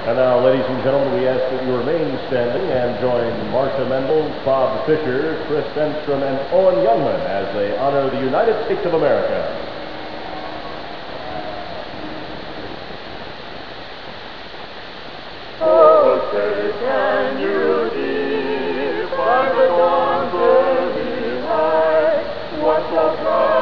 And now, ladies and gentlemen, we ask that you remain standing and join Marsha Mendel, Bob Fisher, Chris Enstrom, and Owen Youngman as they honor the United States of America. Oh, say can you hear by the dawn's early light what shall come?